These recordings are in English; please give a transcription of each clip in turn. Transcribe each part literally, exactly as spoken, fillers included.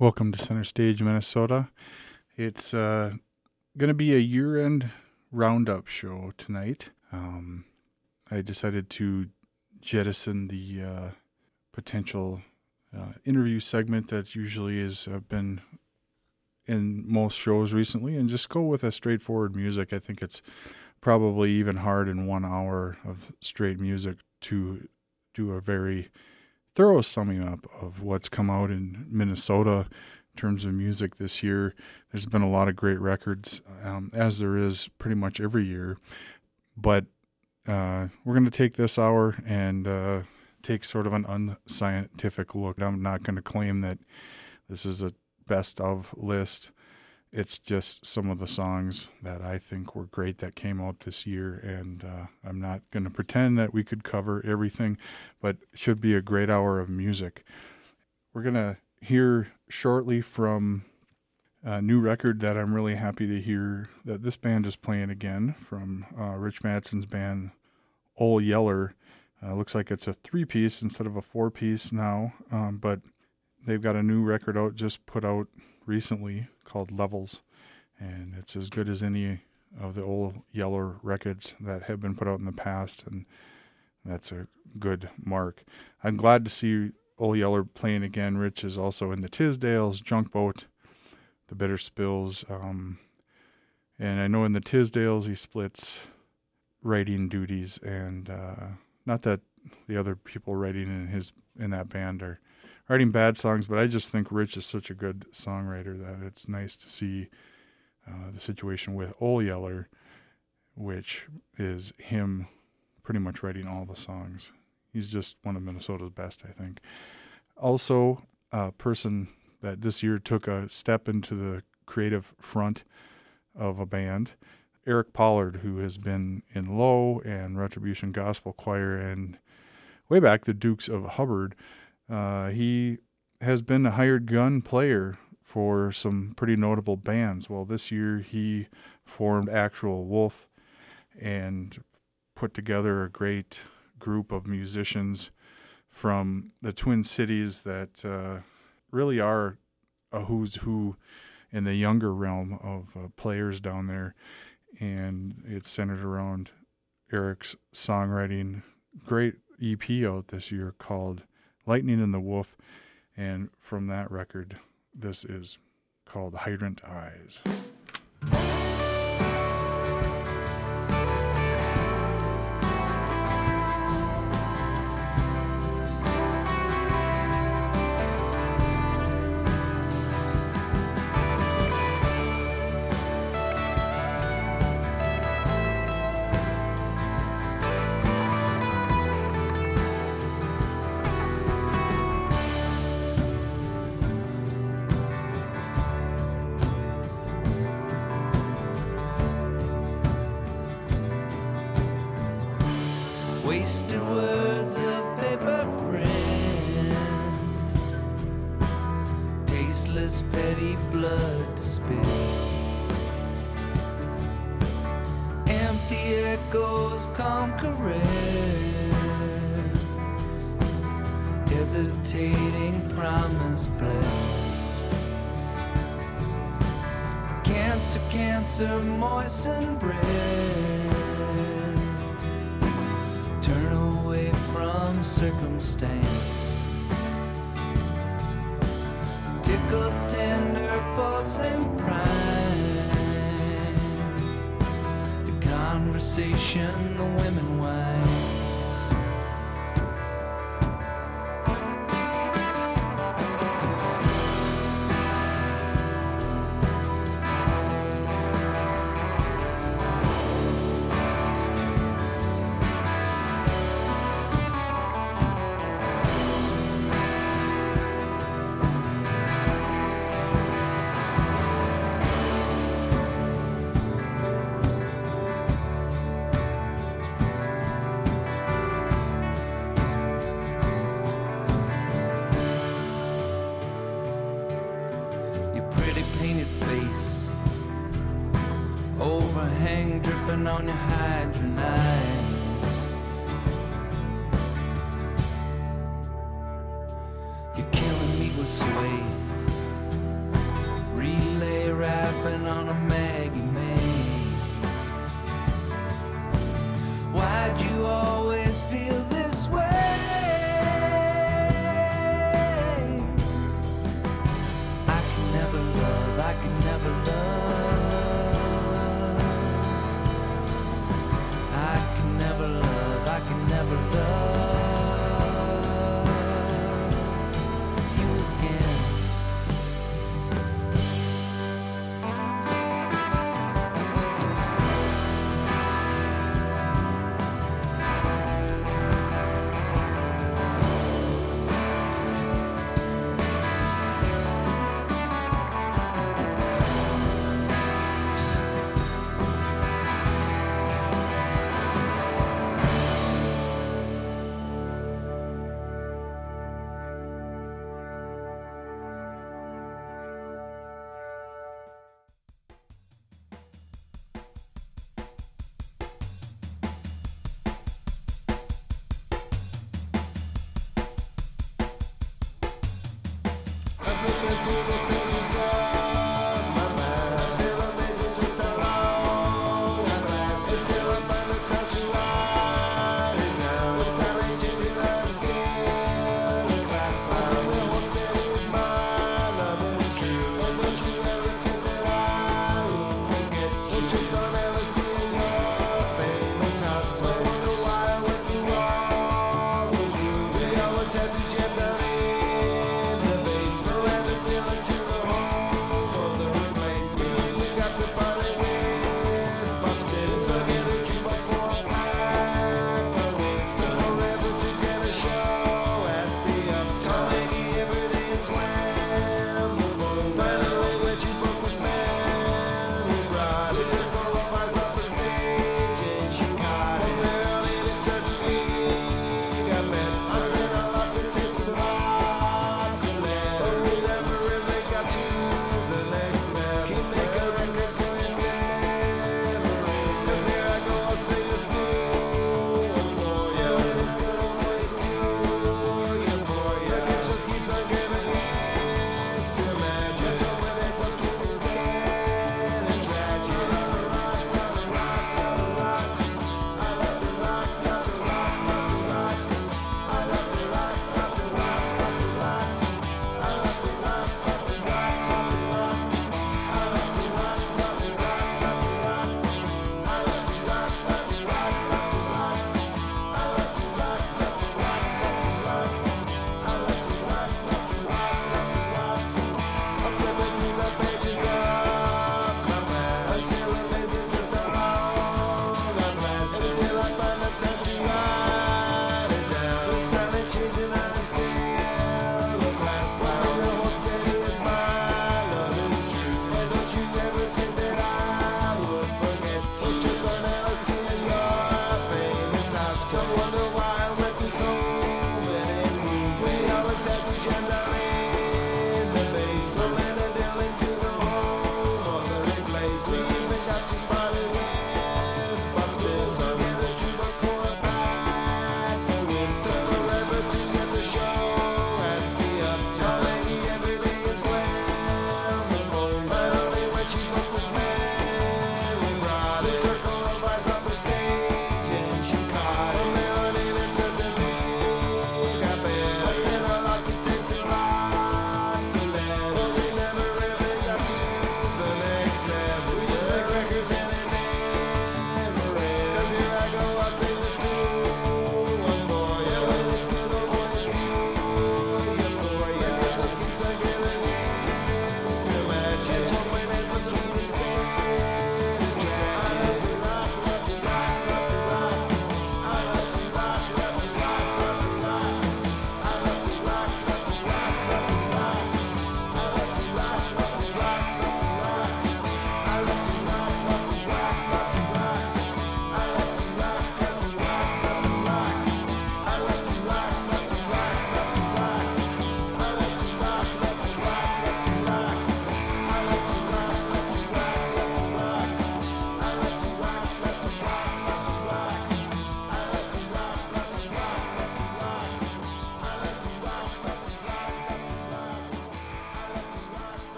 Welcome to Center Stage, Minnesota. It's uh, going to be a year-end roundup show tonight. Um, I decided to jettison the uh, potential uh, interview segment that usually has uh, been in most shows recently and just go with a straightforward music. I think it's probably even hard in one hour of straight music to do a very thorough summing up of what's come out in Minnesota in terms of music this year. There's been a lot of great records, um, as there is pretty much every year. But uh, we're going to take this hour and uh, take sort of an unscientific look. I'm not going to claim that this is a best of list. It's just some of the songs that I think were great that came out this year, and uh, I'm not going to pretend that we could cover everything, but it should be a great hour of music. We're going to hear shortly from a new record that I'm really happy to hear that this band is playing again, from uh, Rich Madsen's band, Ole Yeller. Uh, looks like it's a three-piece instead of a four-piece now, um, but they've got a new record out, just put out recently, called Levels, and it's as good as any of the Ole Yeller records that have been put out in the past, and that's a good mark. I'm glad to see Ole Yeller playing again. Rich is also in the Tisdales, Junk Boat, the Bitter Spills, um, and I know in the Tisdales he splits writing duties, and uh, not that the other people writing in his in that band are writing bad songs, but I just think Rich is such a good songwriter that it's nice to see uh, the situation with Ole Yeller, which is him pretty much writing all the songs. He's just one of Minnesota's best, I think. Also, a person that this year took a step into the creative front of a band, Eric Pollard, who has been in Low and Retribution Gospel Choir and way back the Dukes of Hubbard. Uh, he has been a hired gun player for some pretty notable bands. Well, this year he formed Actual Wolf and put together a great group of musicians from the Twin Cities that uh, really are a who's who in the younger realm of uh, players down there. And it's centered around Eric's songwriting. Great E P out this year called Lightning and the Wolf, and from that record, this is called Hydrant Eyes. Wasted words of paper print, tasteless petty blood to spill, empty echoes come caress, hesitating promise blessed, cancer, cancer, moistened breath, from circumstance, tickle tender pulsing prime, the conversation the women whine. On your hydrant eyes, you're killing me with sway, on a Maggie May. Why'd you always feel this way? I can never love, I can never love. I can never love, I can never love you again. Lots of things and lots of land.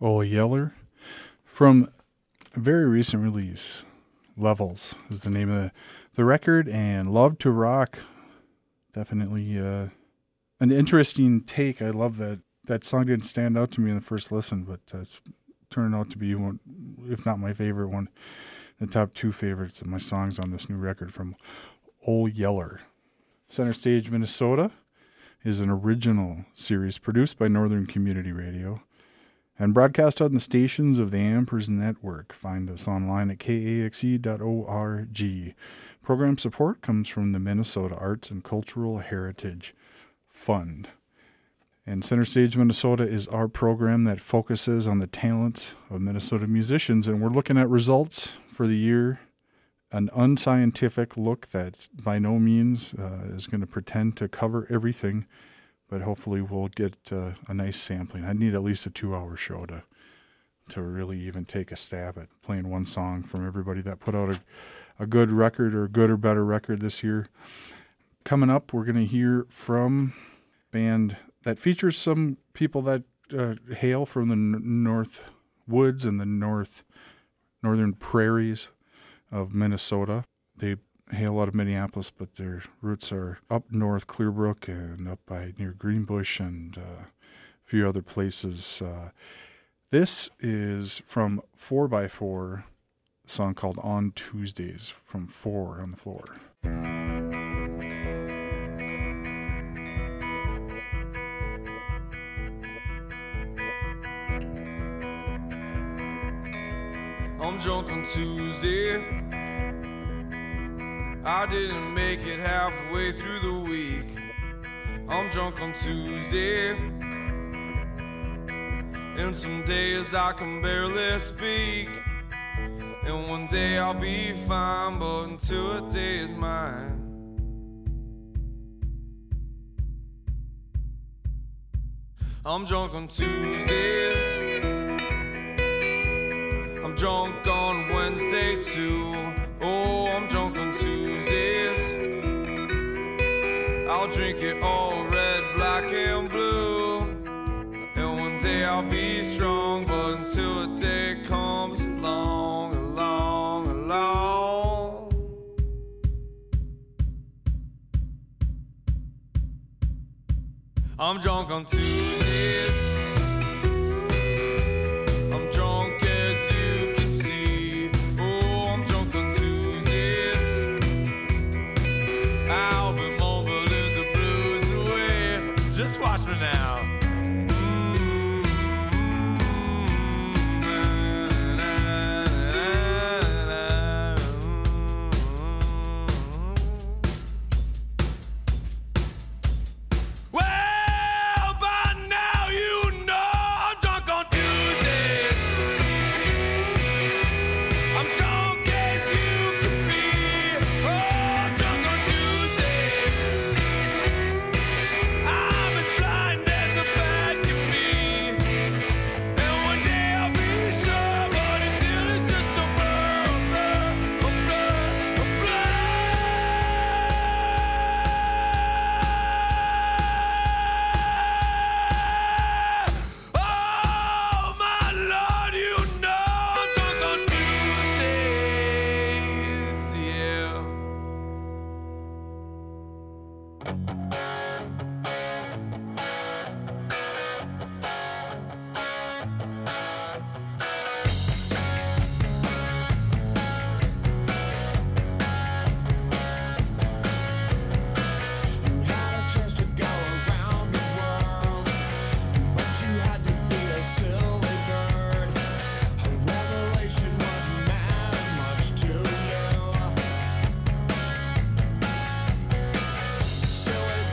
Ole Yeller from a very recent release. Levels is the name of the, the record, and Love to Rock. Definitely uh, an interesting take. I love that that song didn't stand out to me in the first listen, but uh, it's turning out to be one, if not my favorite one, the top two favorites of my songs on this new record from Ole Yeller. Center Stage, Minnesota is an original series produced by Northern Community Radio and broadcast on the stations of the Ampers Network. Find us online at k a x e dot org. Program support comes from the Minnesota Arts and Cultural Heritage Fund. And Center Stage Minnesota is our program that focuses on the talents of Minnesota musicians, and we're looking at results for the year, an unscientific look that by no means uh, is going to pretend to cover everything, but hopefully we'll get uh, a nice sampling. I need at least a two-hour show to to really even take a stab at playing one song from everybody that put out a, a good record or good or better record this year. Coming up, we're going to hear from a band that features some people that uh, hail from the n- north woods and the north northern prairies of Minnesota. They hail out of Minneapolis, but their roots are up north, Clearbrook, and up by near Greenbush and uh, a few other places. Uh, this is from four by four, a song called On Tuesdays from Four on the Floor. I'm drunk on Tuesday. I didn't make it halfway through the week. I'm drunk on Tuesday. And some days I can barely speak. And one day I'll be fine, but until a day is mine. I'm drunk on Tuesdays. I'm drunk on Wednesday too. Oh, I'm drunk on Tuesdays. I'll drink it all red, black, and blue. And one day I'll be strong, but until a day comes along, along, along. I'm drunk on Tuesdays. I'm drunk as you can see. Oh, I'm drunk on Tuesdays. I'll be mumbling the blues away. Just watch me now. Silly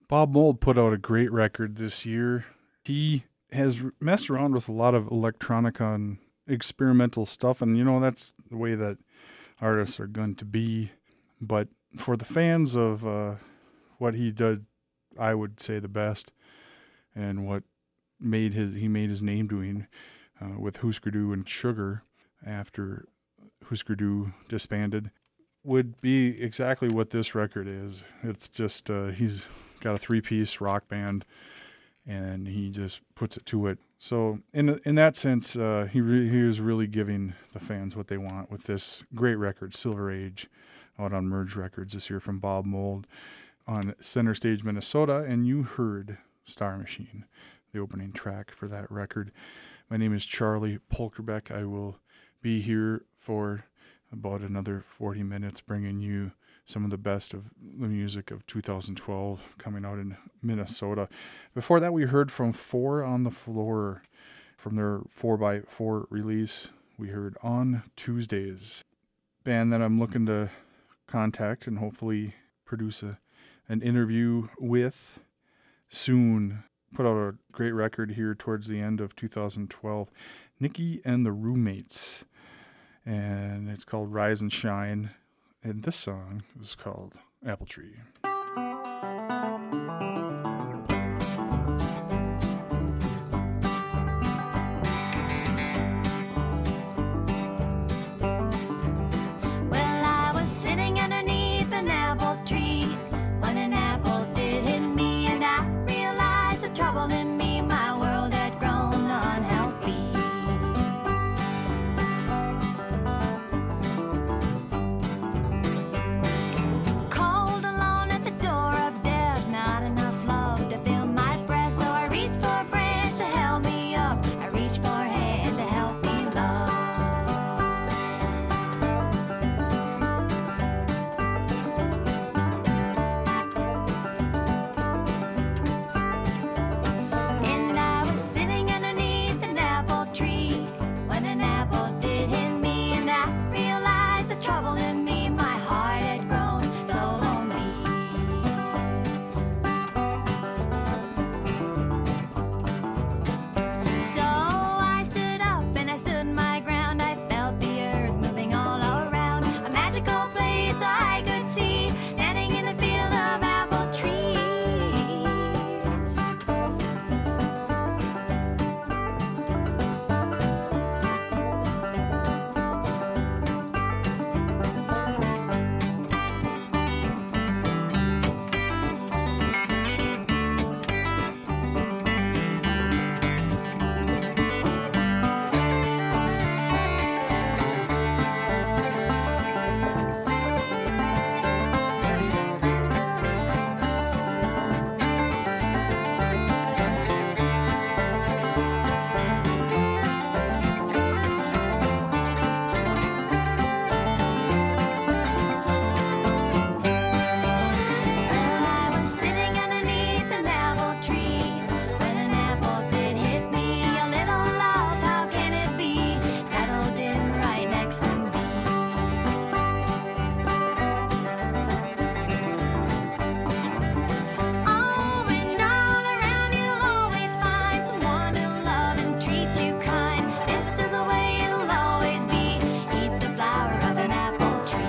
Bob Mould put out a great record this year. He has messed around with a lot of electronica and experimental stuff, and you know, that's the way that artists are going to be. But for the fans of uh, what he did, I would say the best, and what made his he made his name doing uh, with Husker Du and Sugar after Husker Du disbanded, would be exactly what this record is. It's just uh, he's got a three-piece rock band, and he just puts it to it. So in in that sense, uh, he re- he was really giving the fans what they want with this great record, Silver Age, out on Merge Records this year from Bob Mould on Center Stage, Minnesota. And you heard Star Machine, the opening track for that record. My name is Charlie Polkerbeck. I will be here for about another forty minutes, bringing you some of the best of the music of two thousand twelve coming out in Minnesota. Before that, we heard from Four on the Floor from their four by four release. We heard On Tuesdays, band that I'm looking to contact and hopefully produce a, an interview with soon. Put out a great record here towards the end of two thousand twelve. Nikki and the Roommates, and it's called Rise and Shine. And this song is called Apple Tree. Well, I was sitting underneath an apple tree when an apple did hit me, and I realized the trouble in me, my world had grown unhealthy. Cold, alone at the door of death, not enough love to fill my breast, so I reached for a branch to help me up. I reached for a hand to help me love. And I was sitting underneath an apple tree when an apple did hit me, and I realized the trouble in me, my heart had grown so lonely. So I stood up and I stood my ground. I felt the earth moving all around, a magical place I could see, standing in the field of apple trees. I was sitting underneath an apple tree when an apple did hit me. A little love, how can it be, settled in right next to me. Oh, and all around you'll always find someone who'll love and treat you kind. This is the way it'll always be. Eat the flower of an apple tree.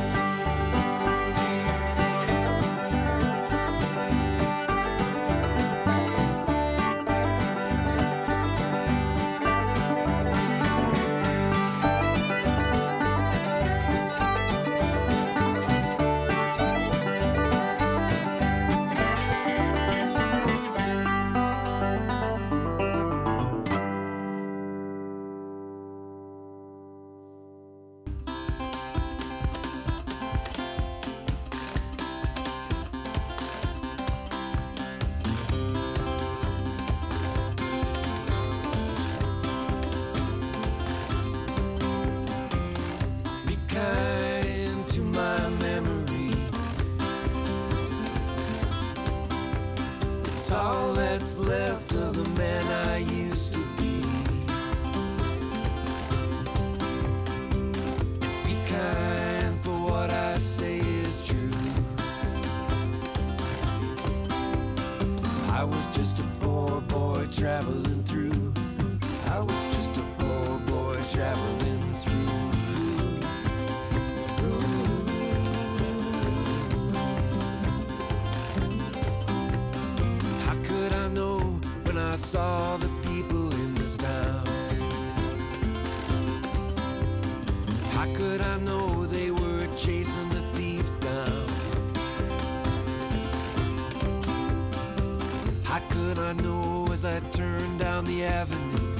Be kind to my memory. It's all that's left of the man I used to be. Be kind, for what I say is true. traveling through. I was just a poor boy traveling through. How could I know when I saw the people in this town? How could I know they were chasing the thief down? How could I know as I turned down the avenue?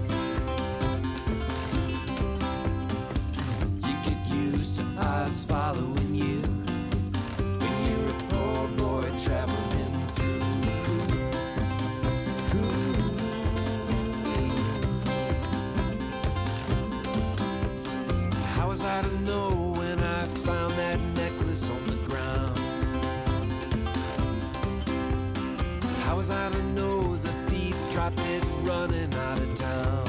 You get used to eyes following you when you're a poor boy traveling through. How was I to know when I found that necklace on the ground? How was I to know the thief dropped it running out of town?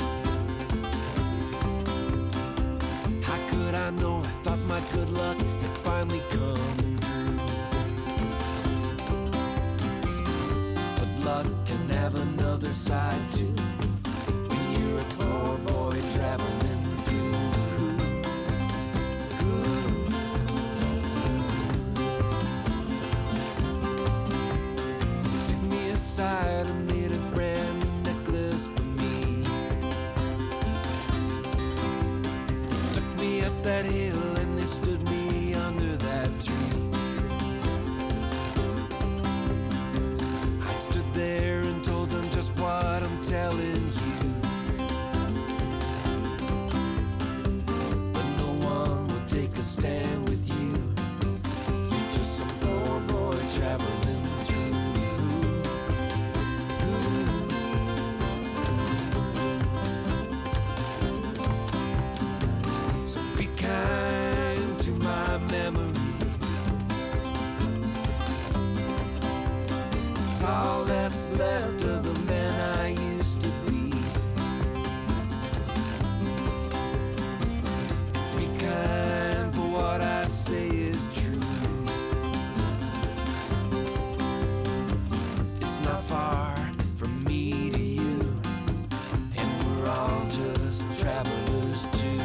How could I know? I thought my good luck had finally come true. But luck can have another side too when you're a poor boy traveling through. Side and made a brand new necklace for me. Took me up that hill and they stood me under that tree. I stood there and told them just what I'm telling you, but no one will take a stand with you. You're just some poor boy traveling through. Kind to my memory, it's all that's left of the man I used to be. Be kind, for what I say is true. It's not far from me to you, and we're all just travelers too.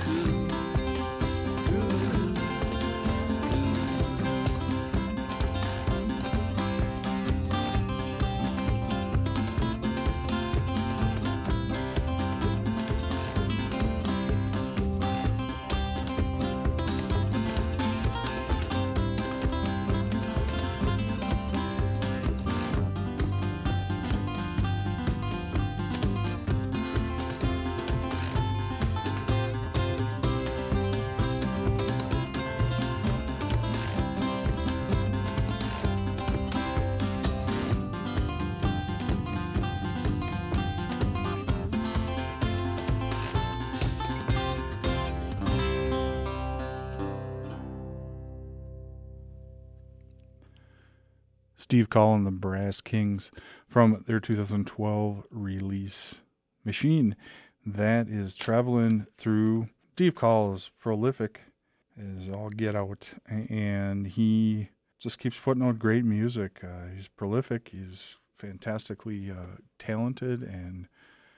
Steve Call and the Brass Kings from their two thousand twelve release Machine. That is traveling through. Steve Call is prolific as all get out, and he just keeps putting out great music. Uh, he's prolific. He's fantastically uh, talented and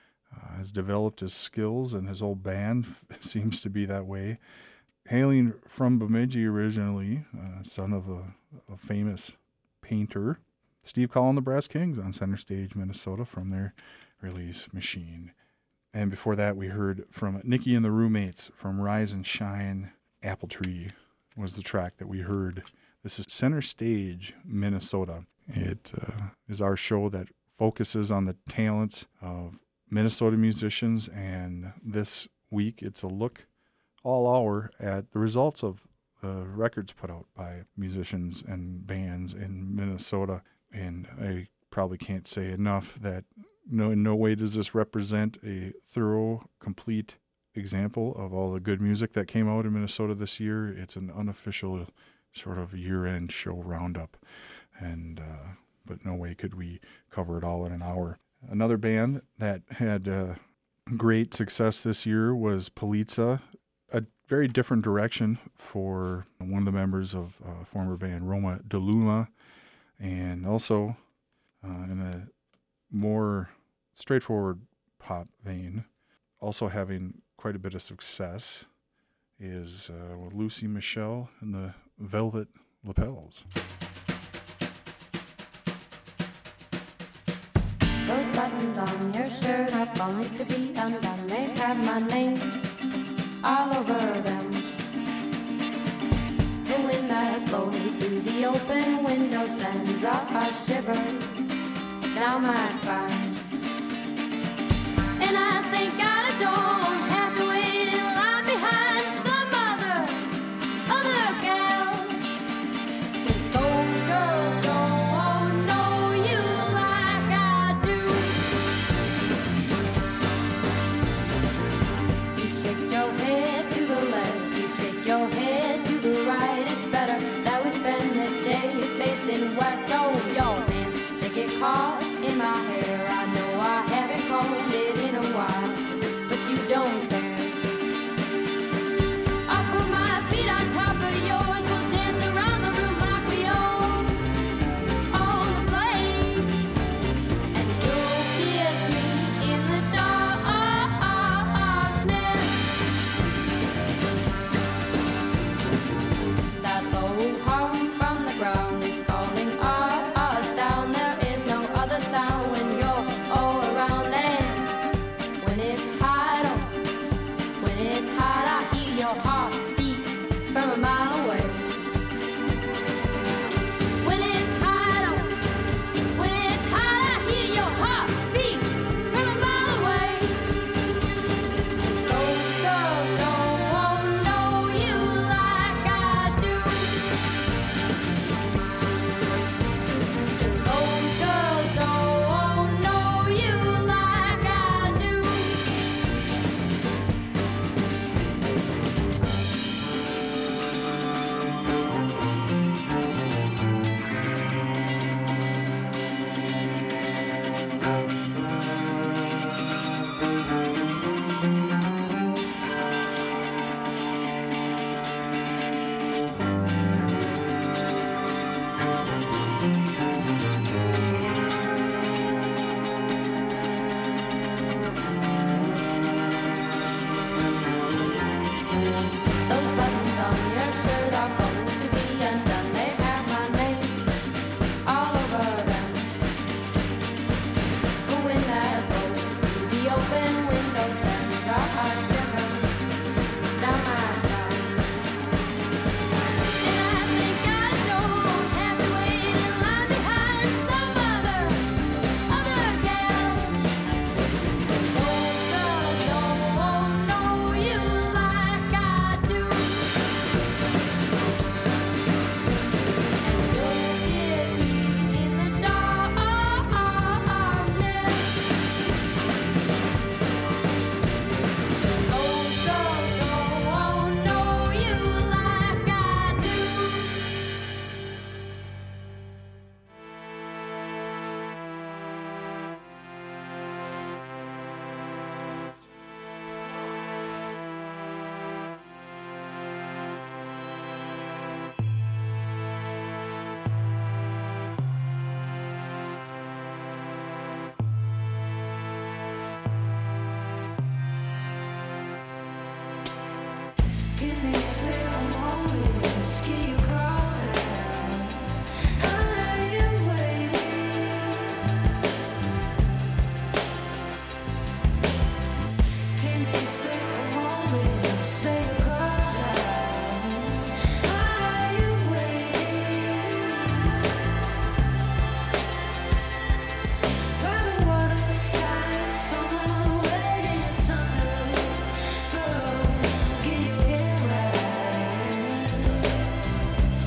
uh, has developed his skills, and his whole band seems to be that way. Hailing from Bemidji originally, uh, son of a, a famous painter, Steve Call and the Brass Kings on Center Stage, Minnesota, from their release Machine. And before that, we heard from Nikki and the Roommates from Rise and Shine. Apple Tree was the track that we heard. This is Center Stage, Minnesota. It uh, is our show that focuses on the talents of Minnesota musicians, and this week it's a look all hour at the results of the records put out by musicians and bands in Minnesota. And I probably can't say enough that no, in no way does this represent a thorough, complete example of all the good music that came out in Minnesota this year. It's an unofficial sort of year-end show roundup, and uh, but no way could we cover it all in an hour. Another band that had uh, great success this year was Politza. A very different direction for one of the members of uh, former band Roma de Luma, and also uh, in a more straightforward pop vein, also having quite a bit of success, is uh, Lucy Michelle and the Velvet Lapels. Those buttons on your shirt are falling to be undone. They have my name all over them. The wind that blows through the open window sends up a shiver down my spine. And I think I don't have to wait in line behind some other, other gal. 'Cause those girls don't know you like I do. You shake your head to the left, you shake your head to the right. It's better that we spend this day facing west. Oh, your hands, they get caught in my hair. I know I haven't combed it in a while, but you don't care. I'll put my feet on top of yours. We'll dance around the room like we own, own the place. And you'll kiss me in the darkness. That low hum from the ground is calling us down. There is no other sound when you're all around. And when it's hot, oh, when it's hot, I hear your heartbeat from a mile away. When it's hot, oh, when it's hot, I hear your heartbeat from a mile away. Those girls don't know you like I do. 'Cause those girls don't know you like I do. Those buttons on your shirt are going to be undone. They have my name all over them. The wind that blows through the open window sends a shiver down my spine. And I think I don't have to wait in line behind some other, other gal. Those girls don't know you like I do. And you'll kiss me in the darkness. Those girls don't know you like I do. Give me some moments, keep you calling. I am waiting. Give me some moments, stay across town. I am waiting. By the waterside, someone waiting, someone. Oh, get your head right.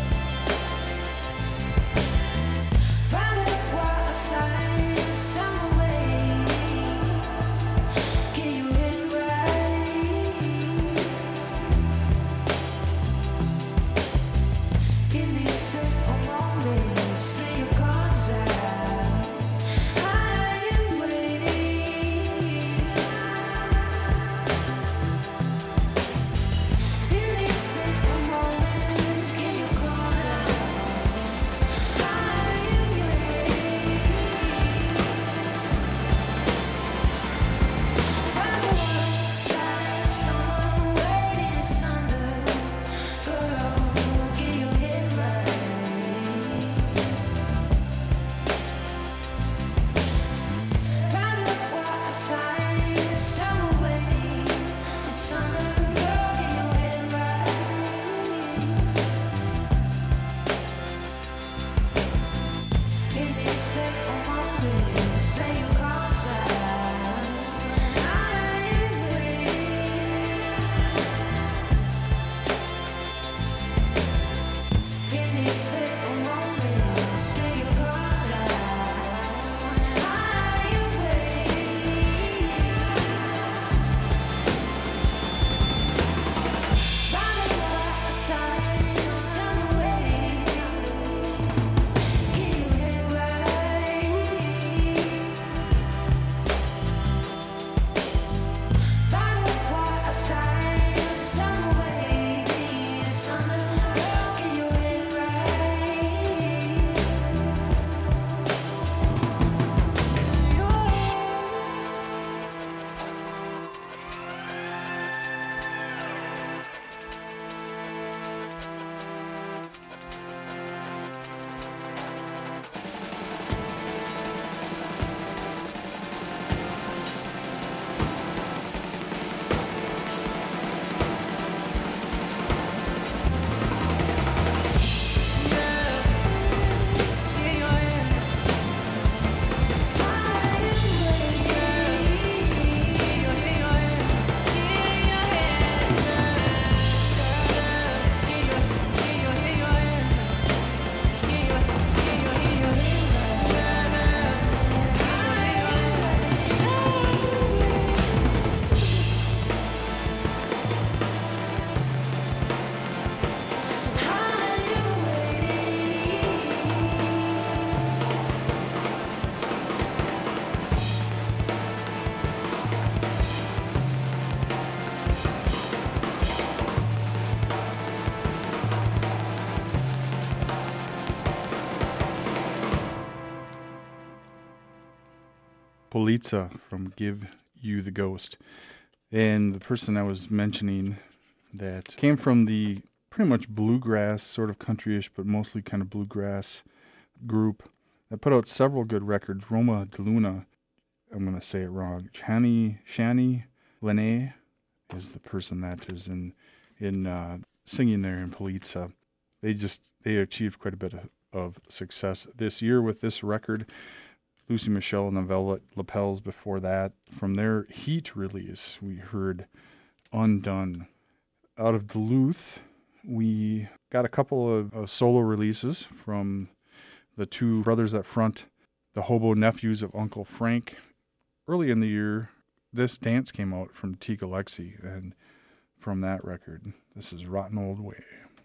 Polizza from Give You the Ghost. And the person I was mentioning that came from the pretty much bluegrass, sort of countryish, but mostly kind of bluegrass group that put out several good records. Roma de Luna, I'm going to say it wrong. Shani, Shani Lene is the person that is in in uh, singing there in Polizza. They just, they achieved quite a bit of, of success this year with this record. Lucy Michelle and the Velvet Lapels before that. From their Heat release, we heard Undone. Out of Duluth, we got a couple of, of solo releases from the two brothers that front the Hobo Nephews of Uncle Frank. Early in the year, This Dance came out from Teague Alexi, and from that record, this is Rotten Old Way.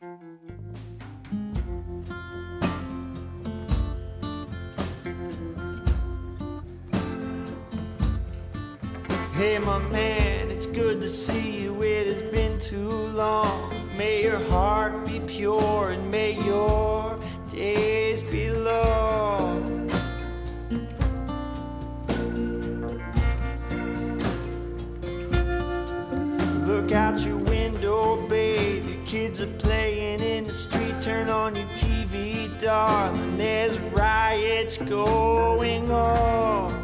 Hey, my man, it's good to see you. It has been too long. May your heart be pure and may your days be long. Look out your window, babe. Your kids are playing in the street. Turn on your T V, darling. There's riots going on.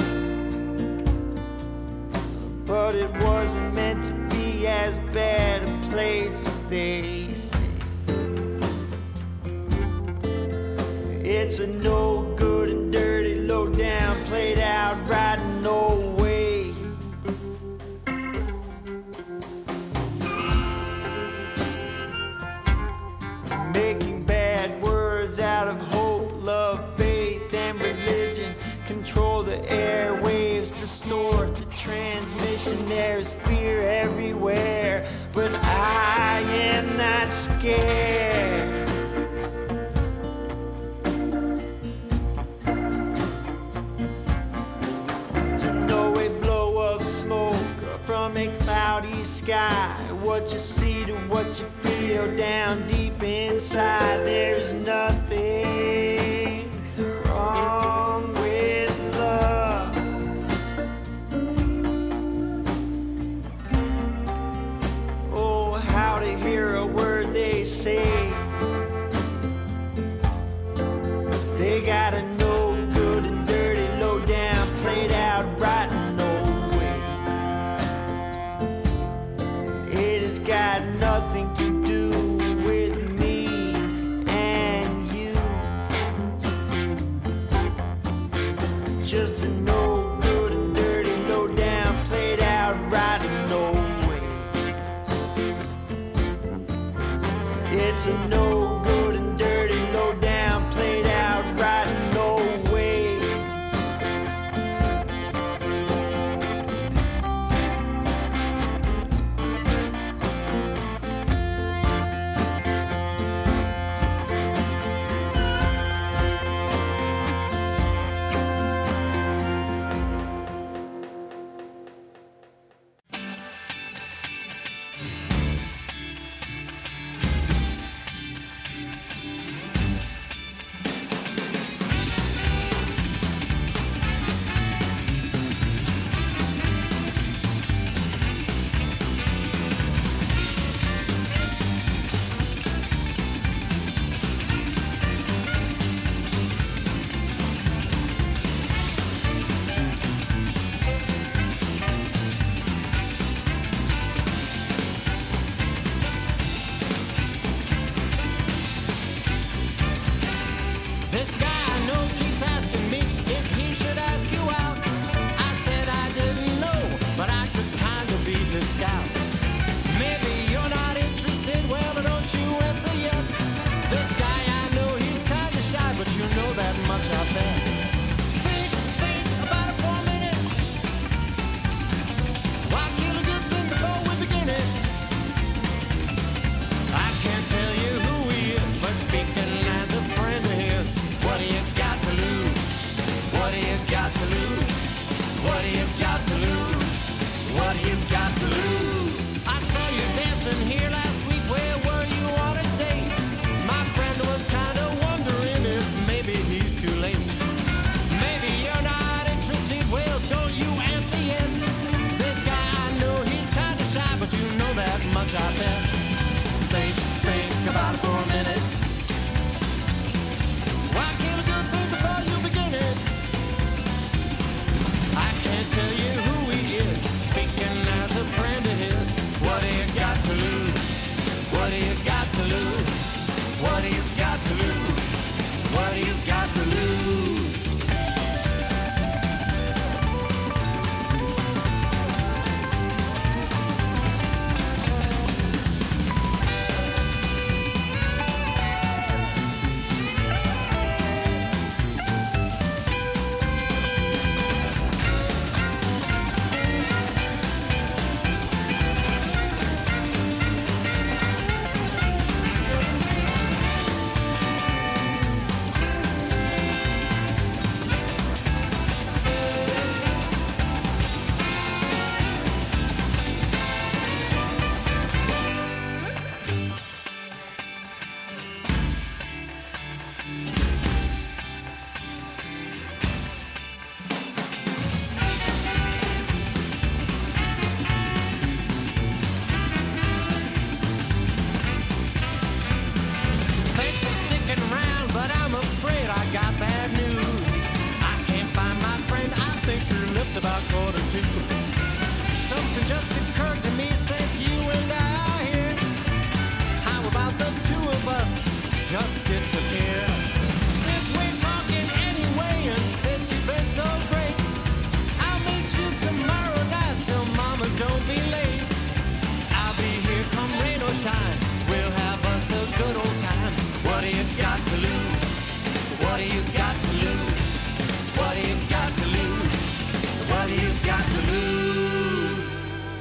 But it wasn't meant to be as bad a place as they say. It's a no good and dirty, low down, played out, riding no way. Making bad words out of hope, love, faith, and religion. Control the airwaves, distort the transmission. There's fear everywhere, but I am not scared. To know a blow of smoke from a cloudy sky, what you see to what you feel down deep inside. There's nothing wrong with love. Oh, how to hear a word they say. They got a no good and dirty, low down, played out, right no way. It has got nothing to do with me and you. Just a no good and dirty, low down, played out, right no way. It's a no good and dirty, low down, played out, right no way. This guy I know keeps asking me if he should ask you out. I said I didn't know, but I could kind of be his scout. Maybe you're not interested, well, don't you answer yet. This guy I know, he's kind of shy, but you know that much out there. Think, think about it for a minute. Why kill a good thing before we begin it? I can't tell you who he is, but speaking as a friend of his, what do you got to lose? What do you got to lose? What do you got to lose? What do you got to lose? I saw you dancing here last week. Where were you on a date? My friend was kind of wondering if maybe he's too late. Maybe you're not interested. Well, can't tell you who he is. Speaking as a friend of his. What do you got to lose? What do you got to lose? What do you got to lose? What do you got to lose? Thanks for sticking around, but I'm afraid I got bad news. I can't find my friend. I think you're left about quarter two. Something just occurred to me since you and I are here. How about the two of us just disappear? Since we're talking anyway, and since you've been so great, I'll meet you tomorrow night, so mama, don't be late. I'll be here come rain or shine. We'll have us a good old time. What do you got to lose? What do you got to lose? What do you got to lose? What do you got to lose?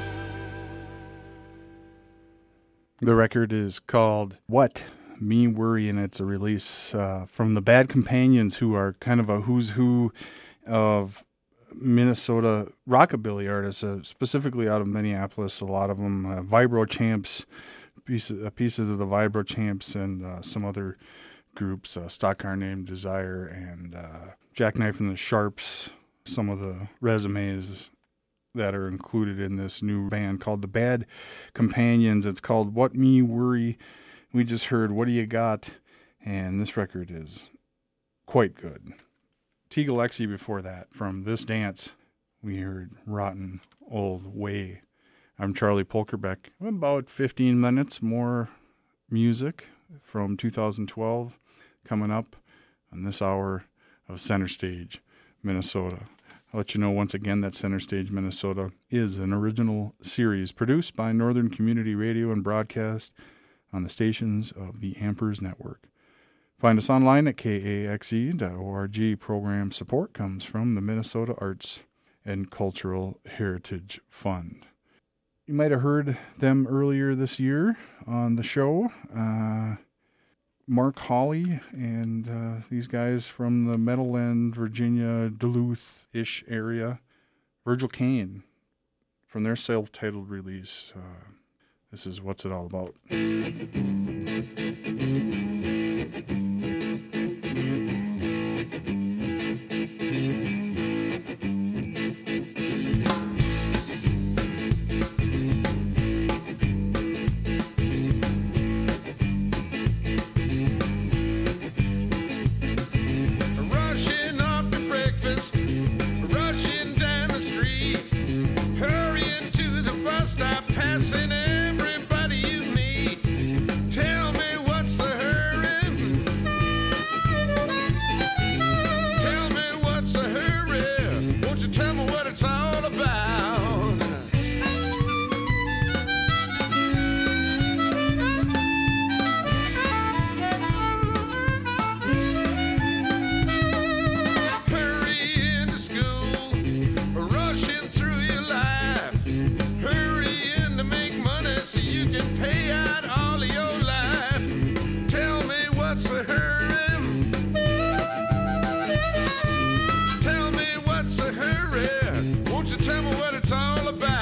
The record is called What Me Worry, and it's a release uh, from the Bad Companions, who are kind of a who's who of Minnesota rockabilly artists, uh, specifically out of Minneapolis. A lot of them, uh, Vibro Champs, pieces, uh, pieces of the Vibro Champs, and uh, some other groups, uh, Stock Car Named Desire and uh, Jackknife and the Sharps. Some of the resumes that are included in this new band called the Bad Companions. It's called What Me Worry. We just heard What Do You Got? And this record is quite good. T. Gillespie before that. From This Dance, we heard Rotten Old Way. I'm Charlie Polkerbeck. About fifteen minutes more music from two thousand twelve coming up on this hour of Center Stage, Minnesota. I'll let you know once again that Center Stage, Minnesota is an original series produced by Northern Community Radio and broadcast on the stations of the Ampers Network. Find us online at K A X E dot org. Program support comes from the Minnesota Arts and Cultural Heritage Fund. You might have heard them earlier this year on the show. Uh, Mark Hawley and uh, these guys from the Meadowland, Virginia, Duluth-ish area. Virgil Kane from their self-titled release. Uh, this is What's It All About. Rushing up to breakfast, rushing down the street, hurrying to the bus stop, passing everybody you meet. Tell me what's the hurry? Tell me what's the hurry? Won't you tell me what it's all about? Hurry into school, rushing through your life, hurrying to make money so you can pay out all of your life. Tell me what's the hurry? Tell me what's the hurry? Won't you tell me what it's all about?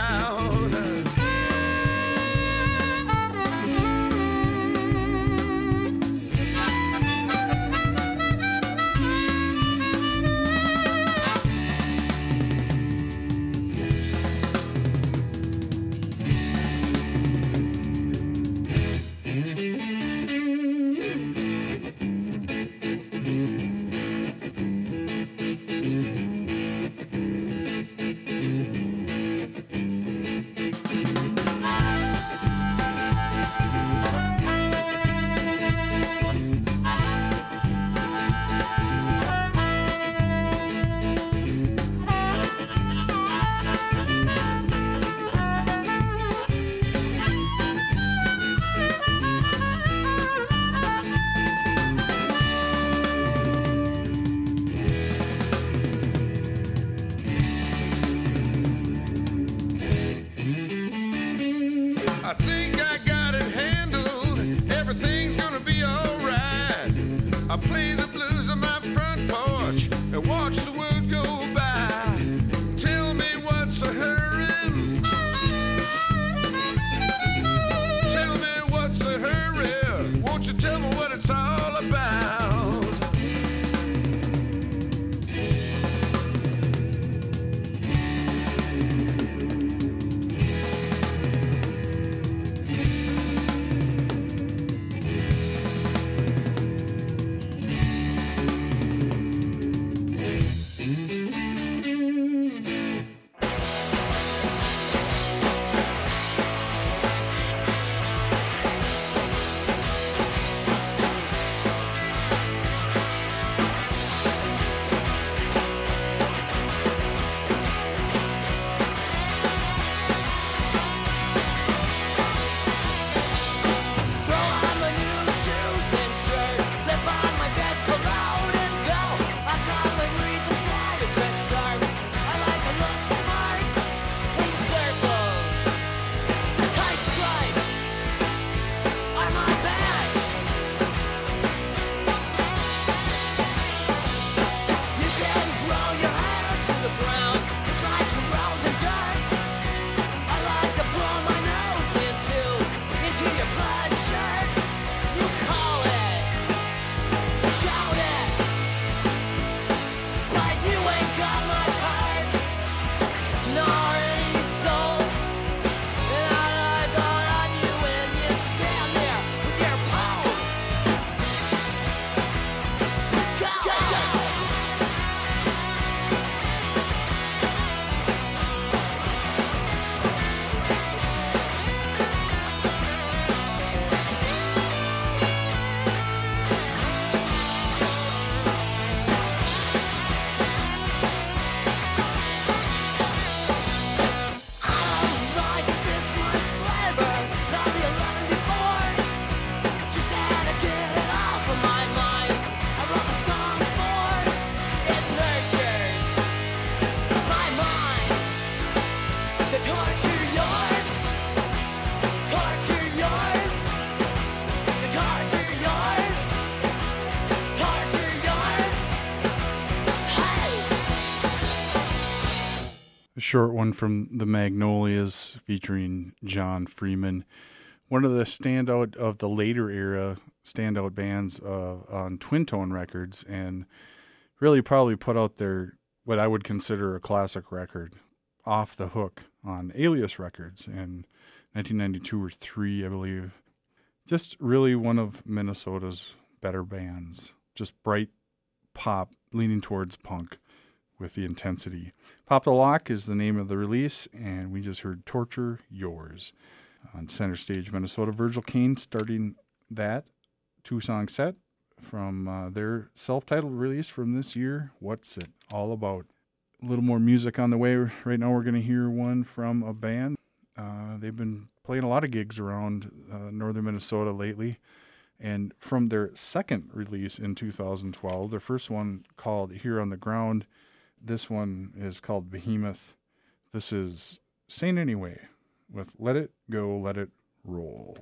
short one from the Magnolias featuring John Freeman. One of the standout of the later era standout bands uh, on Twin Tone Records, and really probably put out their, what I would consider a classic record, Off the Hook, on Alias Records in nineteen ninety-two or three, I believe. Just really one of Minnesota's better bands. Just bright pop, leaning towards punk with the intensity. Pop the Lock is the name of the release, and we just heard Torture Yours on Center Stage, Minnesota. Virgil Kane starting that two-song set from uh, their self-titled release from this year, What's It All About? A little more music on the way. Right now we're going to hear one from a band. Uh, they've been playing a lot of gigs around uh, northern Minnesota lately. And from their second release in two thousand twelve, their first one called Here on the Ground, this one is called Behemoth. This is Saint Anyway with Let It Go, Let It Roll.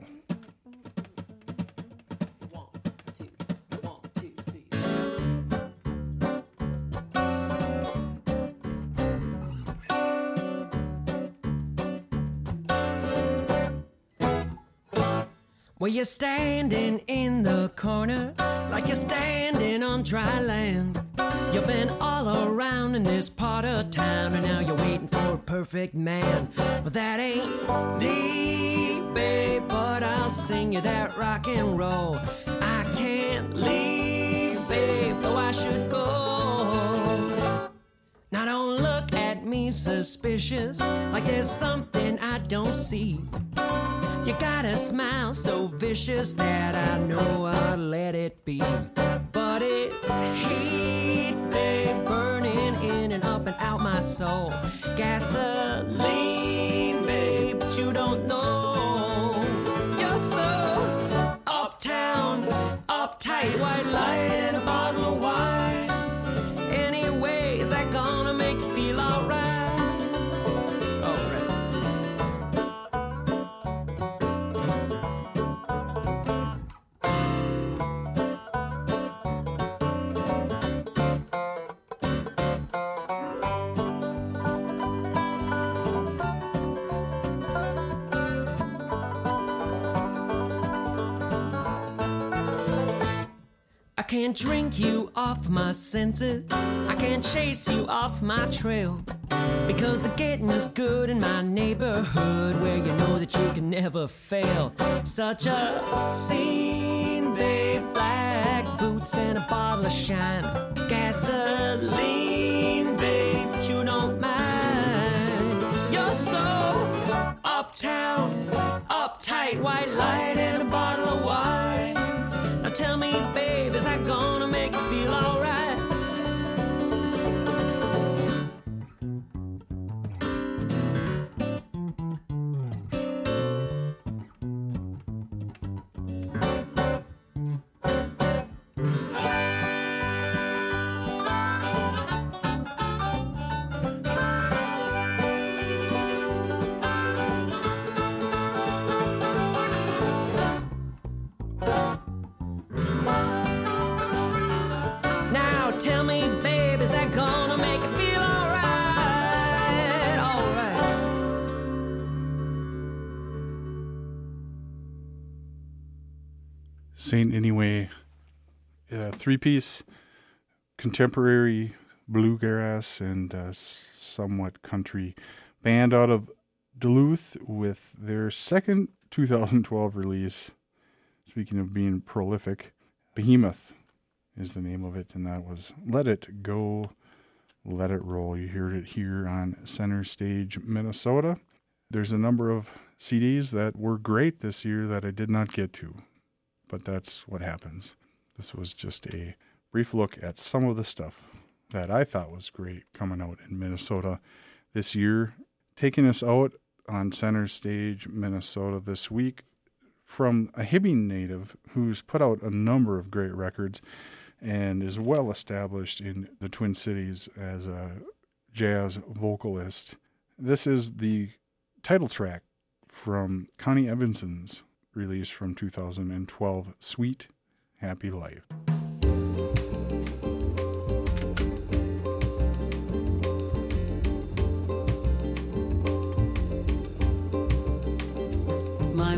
Well, you're standing in the corner like you're standing on dry land. You've been all around in this part of town, and now you're waiting for a perfect man. Well, that ain't me, babe, but I'll sing you that rock and roll. I can't leave, babe, though I should go. Now don't look at me suspicious, like there's something I don't see. You got a smile so vicious that I know I'll let it be. But it's heat, babe, burning in and up and out my soul. Gasoline, babe, but you don't know. You're so uptown, uptight, white light and a bottle of wine. Anyway, is that gonna make you feel alright? I can't drink you off my senses, I can't chase you off my trail, because the getting is good in my neighborhood, where you know that you can never fail. Such a scene, babe, black boots and a bottle of shine. Gasoline, babe, but you don't mind. You're so uptown, uptight, white light and a bottle of wine. Now tell me, babe, is that gonna make you feel alright? Now tell me, babe, is that gonna make you feel alright? Alright. Saint Anyway, a three-piece contemporary bluegrass and uh, somewhat country band out of Duluth with their second two thousand twelve release. Speaking of being prolific, Behemoth is the name of it, and that was Let It Go, Let It Roll. You heard it here on Center Stage, Minnesota. There's a number of C Ds that were great this year that I did not get to, but that's what happens. This was just a brief look at some of the stuff that I thought was great coming out in Minnesota this year. Taking us out on Center Stage, Minnesota this week from a Hibbing native who's put out a number of great records and is well established in the Twin Cities as a jazz vocalist. This is the title track from Connie Evanson's release from two thousand twelve, Sweet Happy Life.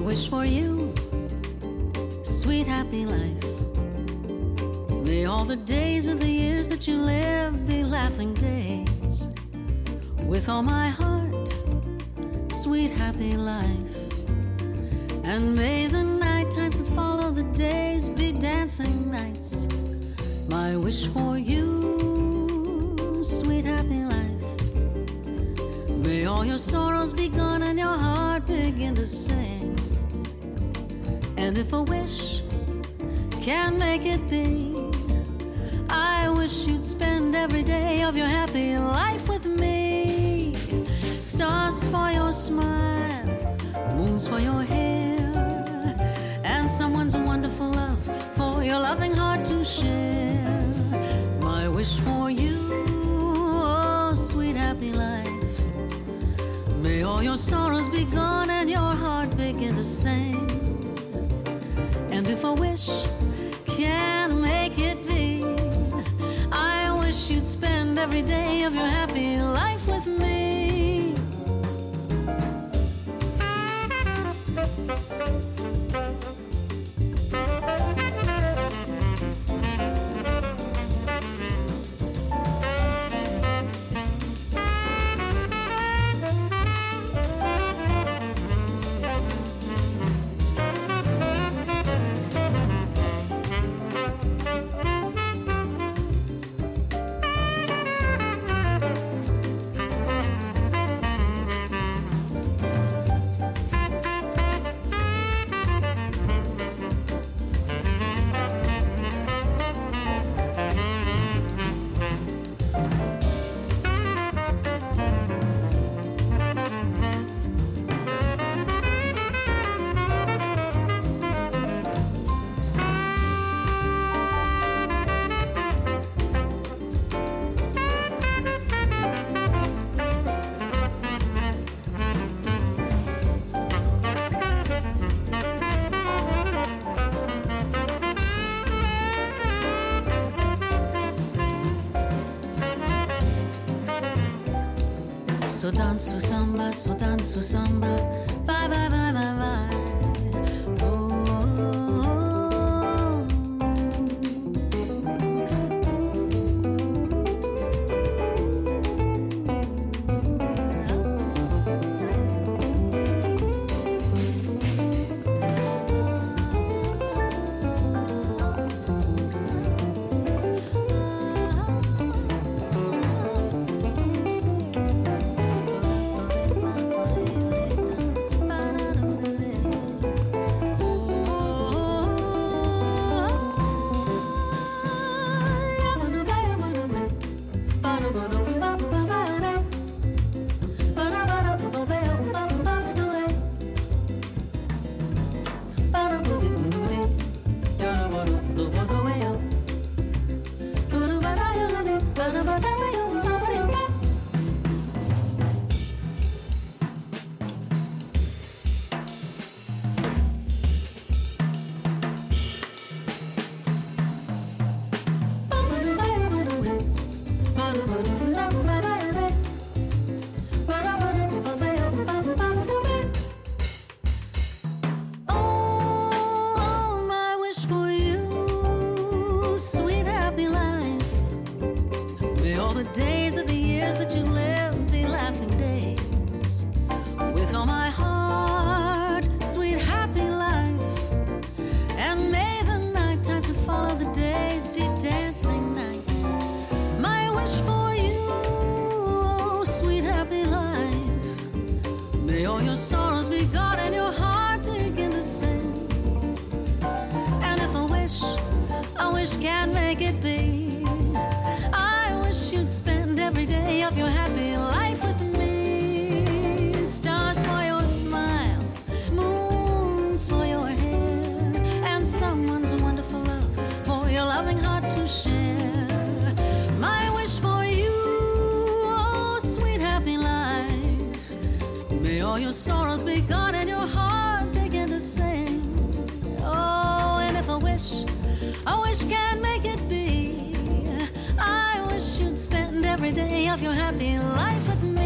wish for you, sweet happy life. May all the days of the years that you live be laughing days. With all my heart, sweet happy life. And may the night times that follow the days be dancing nights. My wish for you, sweet happy life. May all your sorrows be gone and your heart begin to sing. And if a wish can make it be, I wish you'd spend every day of your happy life with me. Stars for your smile, moons for your hair, and someone's wonderful love for your loving heart to share. My wish for you, oh sweet happy life. May all your sorrows be gone and your heart begin to sing. And if a wish can make it be, I wish you'd spend every day of your happy life with me. So danzo samba, so danzo samba, bye bye bye bye bye. Every day of your happy life with me.